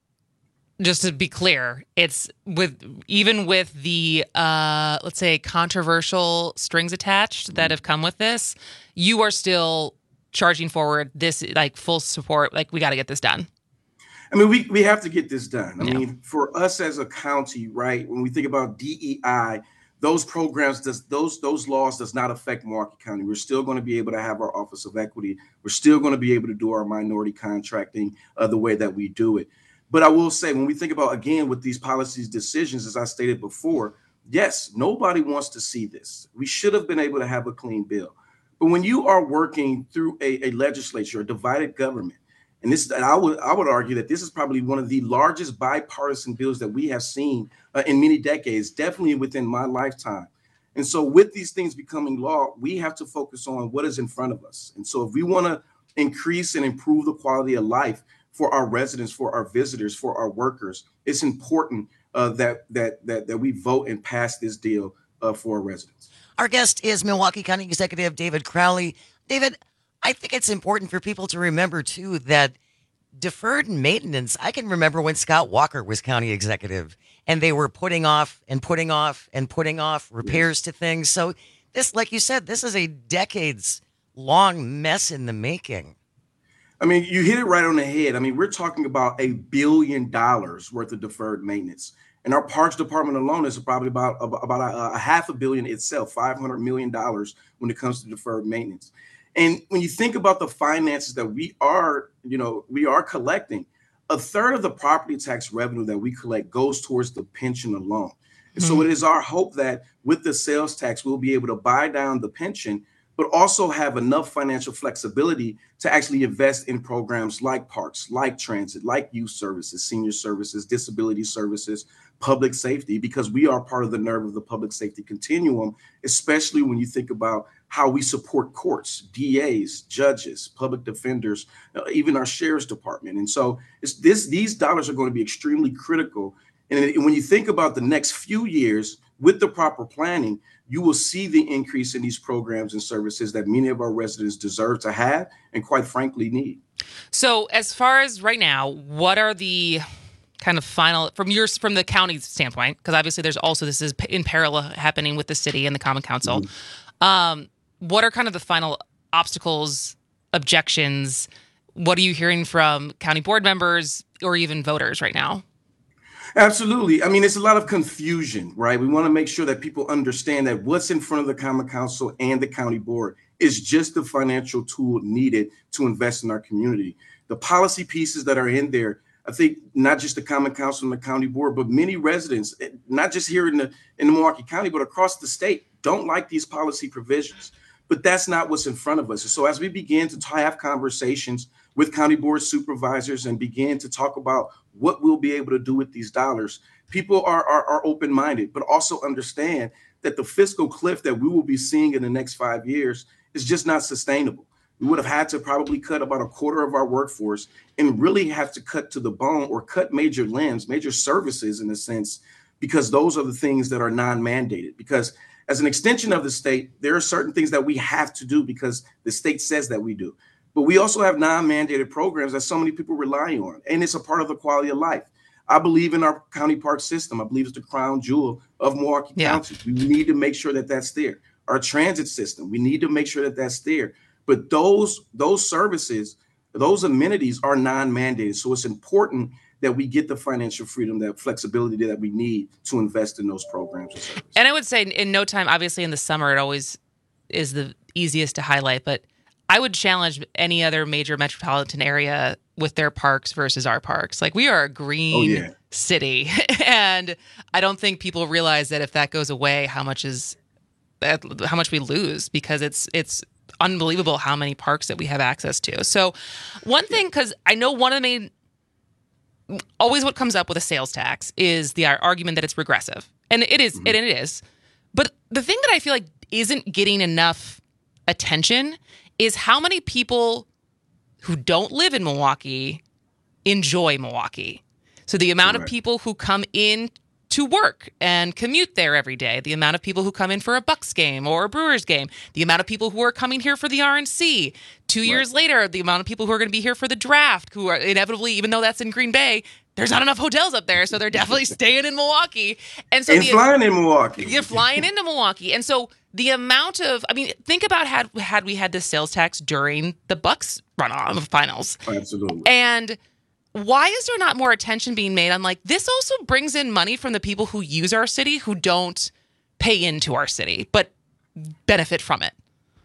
just to be clear, it's even with the, let's say, controversial strings attached that have come with this, you are still charging forward this, like, full support, like, we got to get this done. I mean, we have to get this done. I mean, for us as a county, right, when we think about DEI, those programs, those laws does not affect Milwaukee County. We're still going to be able to have our Office of Equity. We're still going to be able to do our minority contracting the way that we do it. But I will say, when we think about, again, with these policies decisions, as I stated before, yes, nobody wants to see this. We should have been able to have a clean bill. But when you are working through a legislature, a divided government, and I would argue that this is probably one of the largest bipartisan bills that we have seen in many decades, definitely within my lifetime. And so with these things becoming law, we have to focus on what is in front of us. And so if we want to increase and improve the quality of life for our residents, for our visitors, for our workers, it's important that we vote and pass this deal for our residents. Our guest is Milwaukee County Executive David Crowley. David, I think it's important for people to remember, too, that deferred maintenance, I can remember when Scott Walker was county executive and they were putting off repairs to things. So this, like you said, this is a decades-long mess in the making. I mean, you hit it right on the head. I mean, we're talking about $1 billion worth of deferred maintenance. And our parks department alone is probably about a $500 million itself, $500 million when it comes to deferred maintenance. And when you think about the finances that we are collecting, a third of the property tax revenue that we collect goes towards the pension alone. And so it is our hope that with the sales tax, we'll be able to buy down the pension, but also have enough financial flexibility to actually invest in programs like parks, like transit, like youth services, senior services, disability services, public safety, because we are part of the nerve of the public safety continuum, especially when you think about how we support courts, DAs, judges, public defenders, even our sheriff's department. And so these dollars are going to be extremely critical. And when you think about the next few years with the proper planning, you will see the increase in these programs and services that many of our residents deserve to have and, quite frankly, need. So as far as right now, what are the kind of final, from the county standpoint, because obviously there's also, this is in parallel happening with the city and the Common Council. What are kind of the final obstacles, objections? What are you hearing from county board members or even voters right now? Absolutely. I mean, it's a lot of confusion, right? We want to make sure that people understand that what's in front of the Common Council and the county board is just the financial tool needed to invest in our community. The policy pieces that are in there, I think not just the Common Council and the county board, but many residents, not just here in the Milwaukee County, but across the state, don't like these policy provisions. But that's not what's in front of us. So as we begin to have conversations with county board supervisors and begin to talk about what we'll be able to do with these dollars, people are open-minded, but also understand that the fiscal cliff that we will be seeing in the next 5 years is just not sustainable. We would have had to probably cut about a quarter of our workforce and really have to cut to the bone or cut major limbs, major services in a sense, because those are the things that are non-mandated. Because as an extension of the state, there are certain things that we have to do because the state says that we do. But we also have non-mandated programs that so many people rely on, and it's a part of the quality of life. I believe in our county park system. I believe it's the crown jewel of Milwaukee County. We need to make sure that that's there. Our transit system, we need to make sure that that's there. But those services, those amenities are non-mandated. So it's important that we get the financial freedom, that flexibility that we need to invest in those programs and services. And I would say in no time, obviously in the summer, it always is the easiest to highlight, but I would challenge any other major metropolitan area with their parks versus our parks. Like, we are a green city, and I don't think people realize that if that goes away, how much we lose, because it's unbelievable how many parks that we have access to. So one thing, because I know one of the main, always what comes up with a sales tax is the argument that it's regressive. And it is, and it is. But the thing that I feel like isn't getting enough attention is how many people who don't live in Milwaukee enjoy Milwaukee. So the amount of people who come in to work and commute there every day, the amount of people who come in for a Bucks game or a Brewers game, the amount of people who are coming here for the RNC. 2 years later, the amount of people who are going to be here for the draft, who are inevitably, even though that's in Green Bay, there's not enough hotels up there, so they're definitely staying in Milwaukee. And so flying in Milwaukee. You're flying into Milwaukee. And so the amount of, I mean, think about had we had this sales tax during the Bucks runoff finals. Absolutely. And why is there not more attention being made on, like, this also brings in money from the people who use our city, who don't pay into our city, but benefit from it?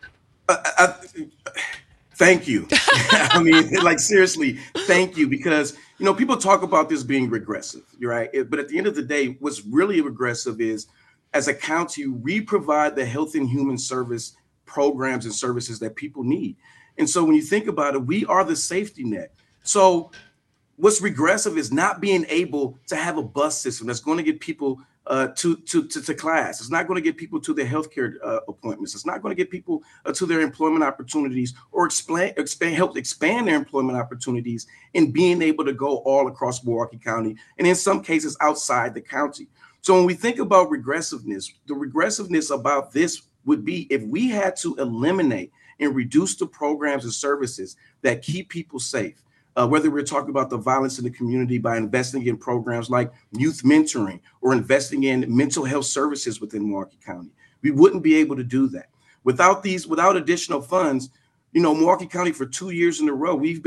Thank you. I mean, like, seriously, thank you. Because, you know, people talk about this being regressive, you're right? But at the end of the day, what's really regressive is, as a county, we provide the health and human service programs and services that people need. And so when you think about it, we are the safety net. So what's regressive is not being able to have a bus system that's going to get people to class. It's not going to get people to their healthcare appointments. It's not going to get people to their employment opportunities, or help expand their employment opportunities in being able to go all across Milwaukee County, and in some cases outside the county. So when we think about regressiveness, the regressiveness about this would be if we had to eliminate and reduce the programs and services that keep people safe. Whether we're talking about the violence in the community by investing in programs like youth mentoring or investing in mental health services within Milwaukee County, we wouldn't be able to do that. Without additional funds, you know, Milwaukee County for 2 years in a row, we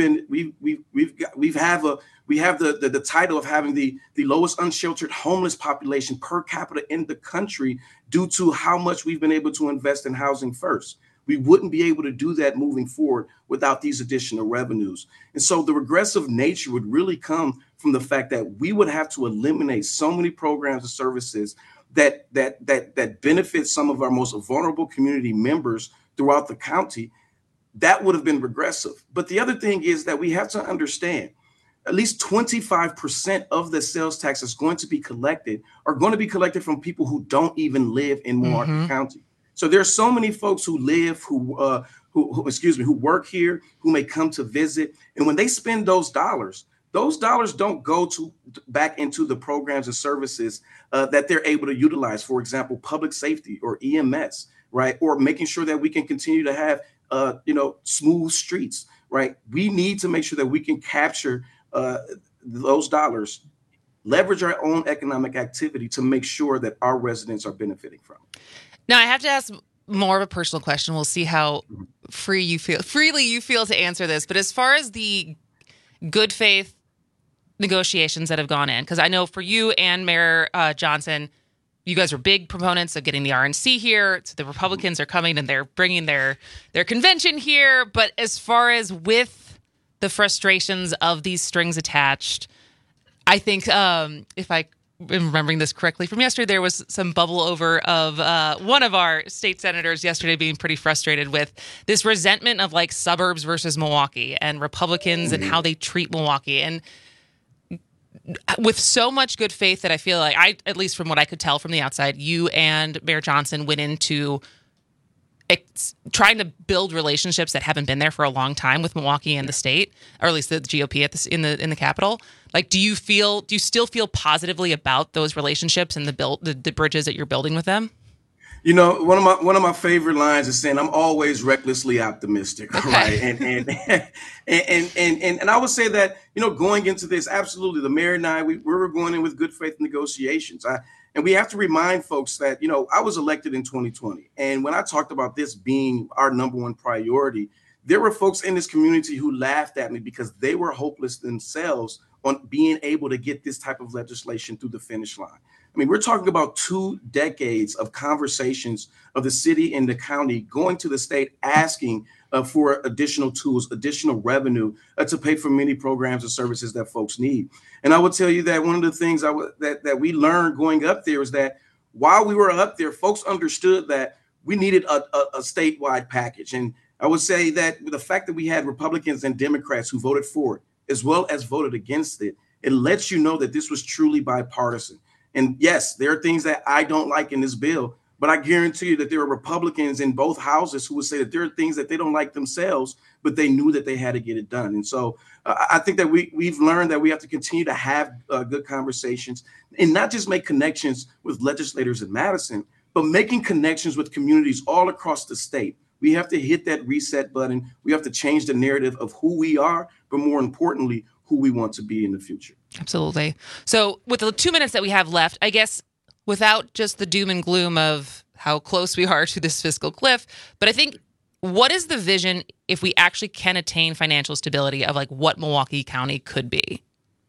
have the title of having the lowest unsheltered homeless population per capita in the country due to how much we've been able to invest in housing first. We wouldn't be able to do that moving forward without these additional revenues. And so the regressive nature would really come from the fact that we would have to eliminate so many programs and services that benefit some of our most vulnerable community members throughout the county. That would have been regressive. But the other thing is that we have to understand at least 25% of the sales tax that's going to be collected are going to be collected from people who don't even live in Milwaukee County. So there are so many folks who live, who work here, who may come to visit. And when they spend those dollars don't go back into the programs and services that they're able to utilize. For example, public safety or EMS, right? Or making sure that we can continue to have, smooth streets, right? We need to make sure that we can capture those dollars, leverage our own economic activity to make sure that our residents are benefiting from it. Now, I have to ask more of a personal question. We'll see how freely you feel to answer this. But as far as the good faith negotiations that have gone in, because I know for you and Mayor Johnson, you guys are big proponents of getting the RNC here. So the Republicans are coming and they're bringing their convention here. But as far as with the frustrations of these strings attached, I think if I am remembering this correctly from yesterday, there was some bubble over of one of our state senators yesterday being pretty frustrated with this resentment of like suburbs versus Milwaukee and Republicans and how they treat Milwaukee. And with so much good faith that I feel like at least from what I could tell from the outside, you and Mayor Johnson went into trying to build relationships that haven't been there for a long time with Milwaukee and the state, or at least the GOP in the Capitol. Like, do you still feel positively about those relationships and the bridges that you're building with them? You know, one of my favorite lines is saying, "I'm always recklessly optimistic," right? And I would say that, you know, going into this, absolutely, the mayor and I, we were going in with good faith negotiations. And we have to remind folks that, you know, I was elected in 2020. And when I talked about this being our number one priority, there were folks in this community who laughed at me because they were hopeless themselves on being able to get this type of legislation through the finish line. I mean, we're talking about 2 decades of conversations of the city and the county going to the state asking for additional tools, additional revenue to pay for many programs and services that folks need. And I would tell you that one of the things that we learned going up there is that while we were up there, folks understood that we needed a statewide package. And I would say that the fact that we had Republicans and Democrats who voted for it, as well as voted against it, it lets you know that this was truly bipartisan. And yes, there are things that I don't like in this bill, but I guarantee you that there are Republicans in both houses who would say that there are things that they don't like themselves, but they knew that they had to get it done. And so I think that we've learned that we have to continue to have good conversations and not just make connections with legislators in Madison, but making connections with communities all across the state. We have to hit that reset button. We have to change the narrative of who we are, but more importantly, who we want to be in the future. Absolutely. So with the 2 minutes that we have left, I guess without just the doom and gloom of how close we are to this fiscal cliff, but I think what is the vision if we actually can attain financial stability of like what Milwaukee County could be?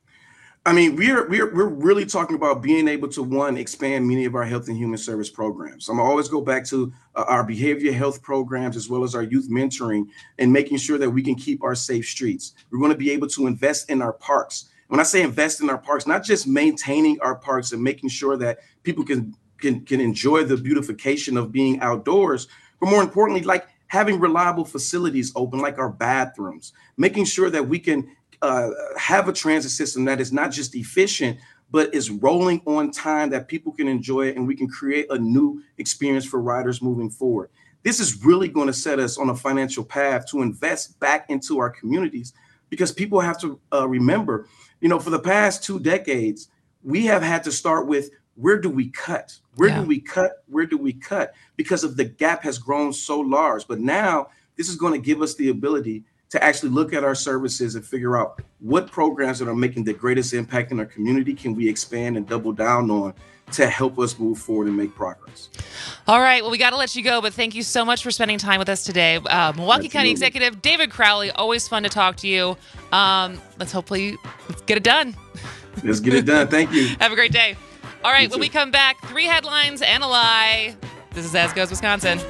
I mean, we're really talking about being able to, one, expand many of our health and human service programs. I'm gonna always go back to our behavioral health programs as well as our youth mentoring and making sure that we can keep our safe streets. We're going to be able to invest in our parks. When I say invest in our parks, not just maintaining our parks and making sure that people can enjoy the beautification of being outdoors, but more importantly, like having reliable facilities open, like our bathrooms, making sure that we can have a transit system that is not just efficient, but is rolling on time that people can enjoy it, and we can create a new experience for riders moving forward. This is really going to set us on a financial path to invest back into our communities, because people have to remember, you know, for the past 2 decades, we have had to start with where do we cut? Where do we cut? Where do we cut? Because of the gap has grown so large. But now this is going to give us the ability to actually look at our services and figure out what programs that are making the greatest impact in our community can we expand and double down on to help us move forward and make progress. All right. Well, we got to let you go, but thank you so much for spending time with us today. Milwaukee County Executive David Crowley, always fun to talk to you. Let's get it done. Let's get it done. Thank you. Have a great day. All right. When we come back, 3 headlines and a lie. This is As Goes Wisconsin.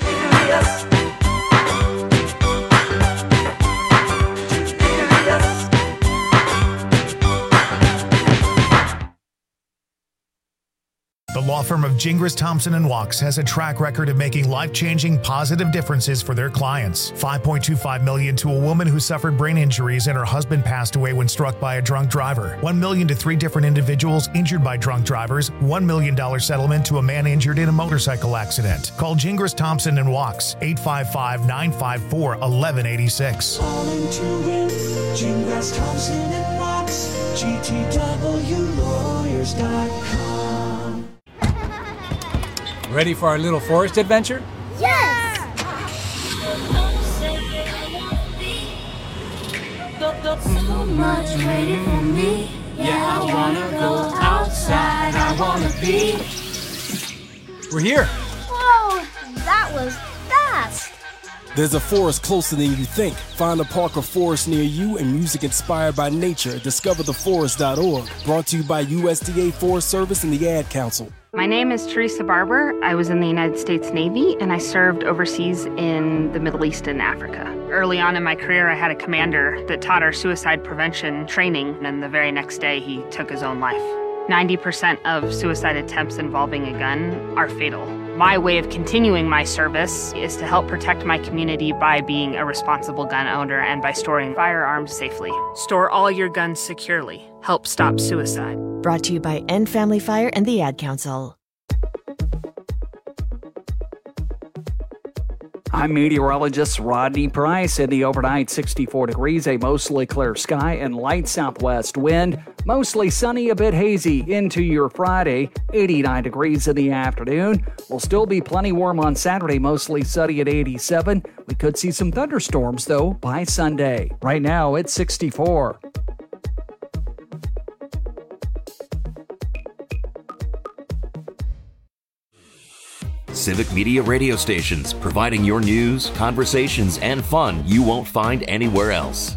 The law firm of Gingras, Thompson & Wachs has a track record of making life-changing positive differences for their clients. $5.25 million to a woman who suffered brain injuries and her husband passed away when struck by a drunk driver. $1 million to 3 different individuals injured by drunk drivers. $1 million settlement to a man injured in a motorcycle accident. Call Gingras, Thompson & Wachs, 855-954-1186. Calling to win, Gingras, Thompson & Wachs, GTWlawyers.com. Ready for our little forest adventure? Yes! So much waiting for me. Yeah, I wanna go outside. I wanna be. We're here. Whoa, that was fast. There's a forest closer than you think. Find a park or forest near you and music inspired by nature. DiscoverTheForest.org. Brought to you by USDA Forest Service and the Ad Council. My name is Teresa Barber. I was in the United States Navy, and I served overseas in the Middle East and Africa. Early on in my career, I had a commander that taught our suicide prevention training, and the very next day, he took his own life. 90% of suicide attempts involving a gun are fatal. My way of continuing my service is to help protect my community by being a responsible gun owner and by storing firearms safely. Store all your guns securely. Help stop suicide. Brought to you by End Family Fire and the Ad Council. I'm meteorologist Rodney Price. In the overnight, 64 degrees, a mostly clear sky and light southwest wind. Mostly sunny, a bit hazy into your Friday. 89 degrees in the afternoon. Will still be plenty warm on Saturday, mostly sunny at 87. We could see some thunderstorms, though, by Sunday. Right now, it's 64. Civic Media radio stations, providing your news, conversations, and fun you won't find anywhere else.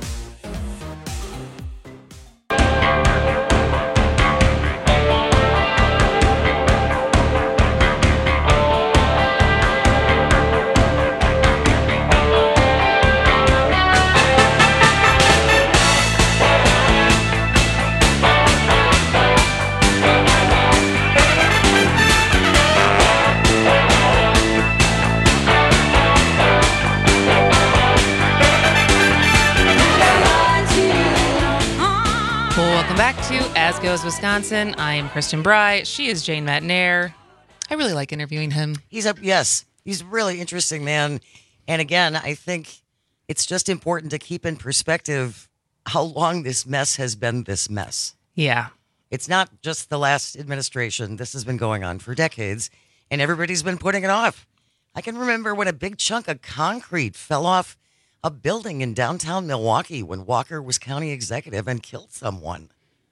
As Goes Wisconsin. I am Kristen Bry. She is Jane Matnair. I really like interviewing him. He's really interesting, man. And again, I think it's just important to keep in perspective how long this mess has been this mess. Yeah. It's not just the last administration. This has been going on for decades, and everybody's been putting it off. I can remember when a big chunk of concrete fell off a building in downtown Milwaukee when Walker was county executive and killed someone.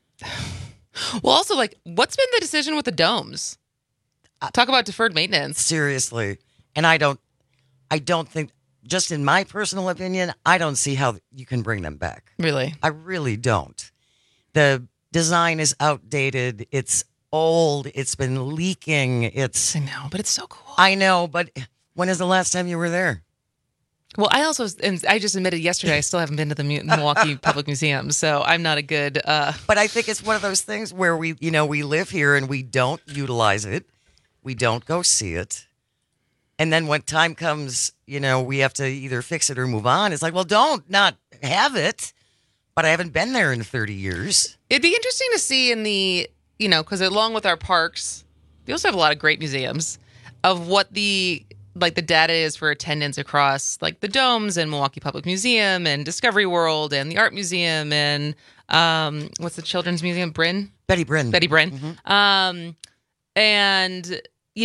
Well, also, what's been the decision with the domes? Talk about deferred maintenance. Seriously. And I don't think, just in my personal opinion, I don't see how you can bring them back. Really? I really don't. The design is outdated. It's old. It's been leaking. I know, but it's so cool. I know, but when is the last time you were there? Well, I just admitted yesterday I still haven't been to the Milwaukee Public Museum, so I'm not a good... But I think it's one of those things where we live here and we don't utilize it. We don't go see it. And then when time comes, we have to either fix it or move on. It's like, well, don't not have it. But I haven't been there in 30 years. It'd be interesting to see in the, because along with our parks, we also have a lot of great museums of what the data is for attendance across the domes and Milwaukee Public Museum and Discovery World and the Art Museum and what's the Children's Museum? Betty Brinn. Mm-hmm. And,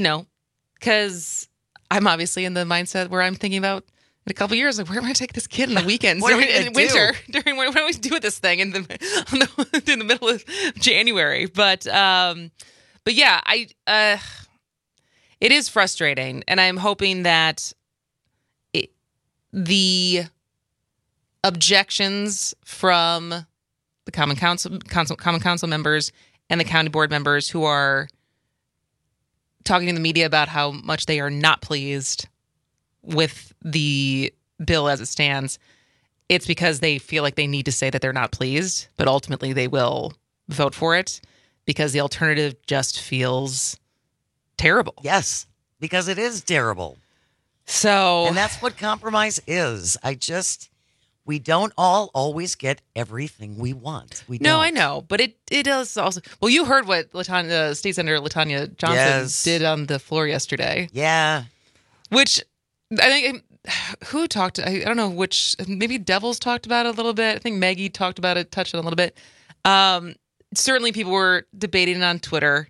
because I'm obviously in the mindset where I'm thinking about in a couple of years, where am I going to take this kid in the weekends in winter? What do we do with this thing in the middle of January? But yeah, it is frustrating, and I'm hoping that the objections from the Common Council members and the county board members who are talking to the media about how much they are not pleased with the bill as it stands, it's because they feel like they need to say that they're not pleased, but ultimately they will vote for it because the alternative just feels terrible. Yes, because it is terrible. And that's what compromise is. We don't all always get everything we want. No, I know, but it is also. Well, you heard what State Senator LaTanya Johnson did on the floor yesterday. Yeah, which I think who talked. I don't know which. Maybe Devils talked about it a little bit. I think Maggie talked about it, touched on it a little bit. Certainly, people were debating on Twitter.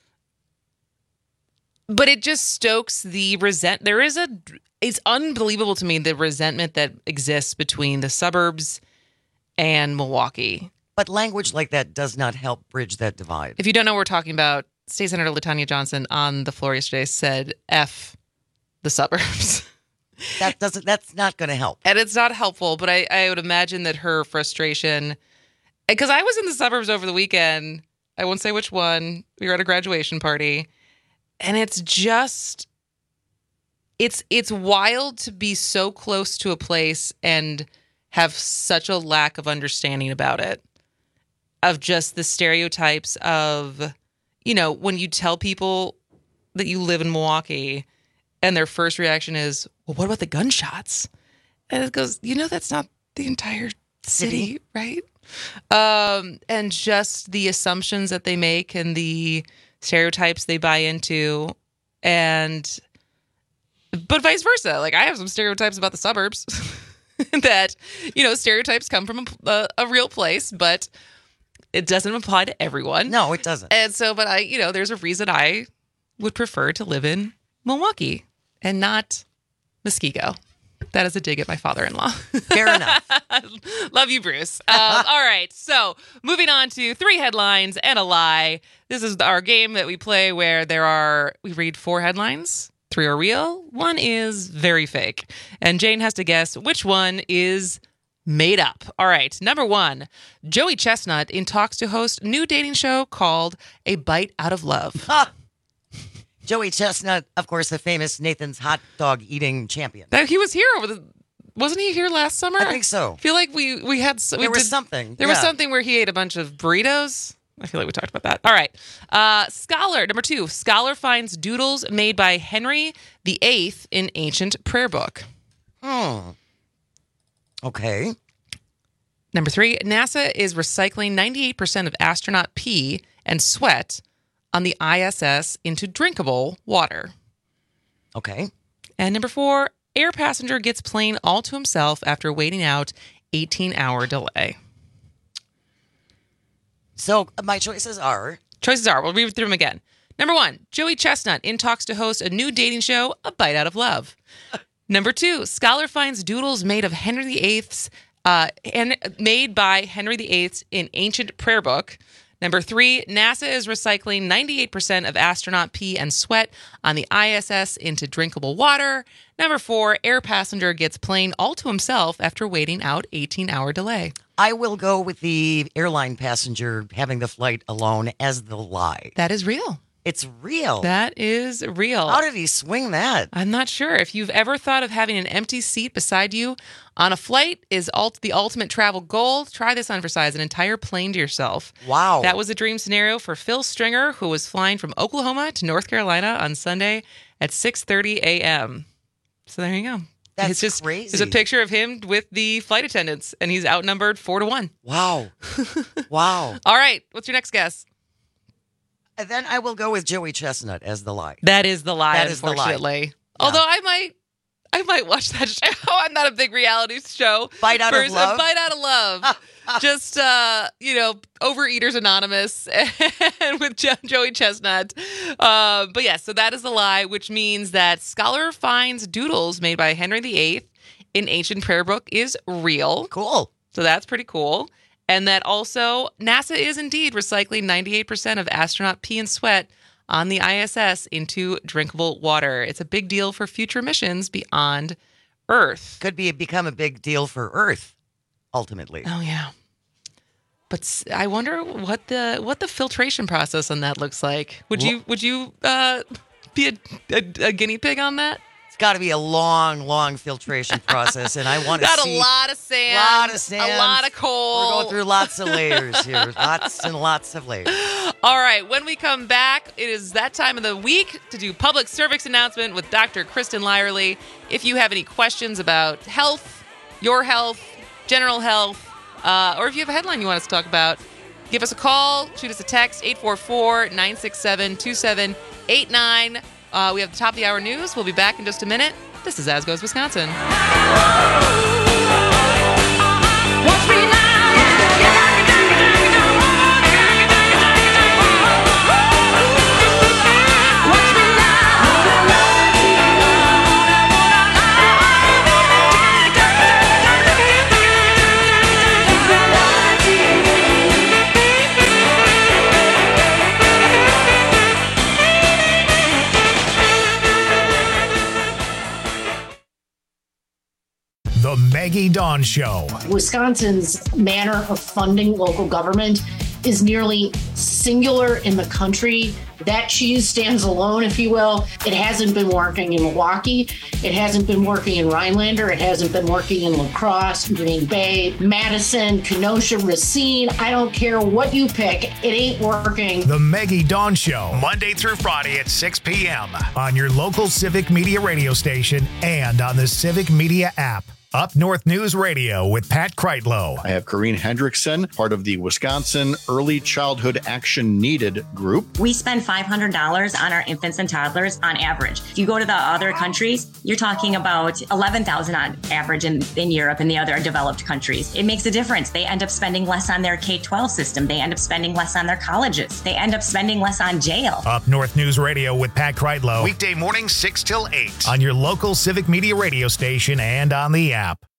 But it just stokes the it's unbelievable to me, the resentment that exists between the suburbs and Milwaukee. But language like that does not help bridge that divide. If you don't know what we're talking about, State Senator LaTanya Johnson on the floor yesterday said, F the suburbs. That's not going to help. And it's not helpful, but I would imagine that her frustration, because I was in the suburbs over the weekend, I won't say which one, we were at a graduation party. And it's just, it's wild to be so close to a place and have such a lack of understanding about it. of just the stereotypes of, when you tell people that you live in Milwaukee and their first reaction is, well, what about the gunshots? And it goes, that's not the entire city, right? And just the assumptions that they make and the stereotypes they buy into, but vice versa. Like, I have some stereotypes about the suburbs that, stereotypes come from a real place, but it doesn't apply to everyone. No, it doesn't. And so, but there's a reason I would prefer to live in Milwaukee and not Muskego. That is a dig at my father-in-law. Fair enough. Love you, Bruce. All right. So moving on to 3 headlines and a lie. This is our game that we play where we read 4 headlines. 3 are real. 1 is very fake. And Jane has to guess which one is made up. All right. Number 1, Joey Chestnut in talks to host new dating show called A Bite Out of Love. Joey Chestnut, of course, the famous Nathan's hot dog eating champion. He was here wasn't he here last summer? I think so. I feel like we had there was something. There was something where he ate a bunch of burritos. I feel like we talked about that. All right. Scholar, number 2. Scholar finds doodles made by Henry VIII in ancient prayer book. Okay. Number 3. NASA is recycling 98% of astronaut pee and sweat on the ISS into drinkable water. Okay. And number 4. Air passenger gets plane all to himself after waiting out 18-hour delay. So my choices are? We'll read through them again. Number 1, Joey Chestnut in talks to host a new dating show, A Bite Out of Love. Number 2, Scholar finds doodles made of Henry VIII's, made by Henry VIII in ancient prayer book. Number 3, NASA is recycling 98% of astronaut pee and sweat on the ISS into drinkable water. Number 4, air passenger gets plane all to himself after waiting out 18-hour delay. I will go with the airline passenger having the flight alone as the lie. That is real. It's real. That is real. How did he swing that? I'm not sure. If you've ever thought of having an empty seat beside you on a flight is the ultimate travel goal, try this on for size, an entire plane to yourself. Wow. That was a dream scenario for Phil Stringer, who was flying from Oklahoma to North Carolina on Sunday at 6:30 a.m. So there you go. That's just crazy. There's a picture of him with the flight attendants, and he's outnumbered 4-1. Wow. Wow. All right. What's your next guess? And then I will go with Joey Chestnut as the lie. That is the lie, That is the lie. unfortunately. Yeah. Although I might watch that show. I'm not a big reality show. Bite Out of Love? Bite Out of Love. Just, Overeaters Anonymous and with Joey Chestnut. But yeah, so that is the lie, which means that Scholar finds doodles made by Henry VIII in ancient prayer book is real. Cool. So that's pretty cool. And that also NASA is indeed recycling 98% of astronaut pee and sweat on the ISS into drinkable water. It's a big deal for future missions beyond Earth. Could become a big deal for Earth, ultimately. Oh, yeah. But I wonder what the filtration process on that looks like. Would you be a guinea pig on that? It's got to be a long, long filtration process, and I want to see a lot of sand, a lot of coal. We're going through lots of layers here, lots and lots of layers. All right, when we come back, it is that time of the week to do public service announcement with Dr. Kristen Lyerly. If you have any questions about health, your health, general health, or if you have a headline you want us to talk about, give us a call, shoot us a text, 844-967-2789. We have the top of the hour news. We'll be back in just a minute. This is As Goes Wisconsin. Watch me now. The Maggie Dawn Show. Wisconsin's manner of funding local government is nearly singular in the country. That cheese stands alone, if you will. It hasn't been working in Milwaukee. It hasn't been working in Rhinelander. It hasn't been working in La Crosse, Green Bay, Madison, Kenosha, Racine. I don't care what you pick. It ain't working. The Maggie Dawn Show, Monday through Friday at 6 p.m. on your local Civic Media radio station and on the Civic Media app. Up North News Radio with Pat Kreitlow. I have Corrine Hendrickson, part of the Wisconsin Early Childhood Action Needed group. We spend $500 on our infants and toddlers on average. If you go to the other countries, you're talking about $11,000 on average in Europe and the other developed countries. It makes a difference. They end up spending less on their K-12 system. They end up spending less on their colleges. They end up spending less on jail. Up North News Radio with Pat Kreitlow. Weekday morning 6 till 8 on your local Civic Media radio station and on the app.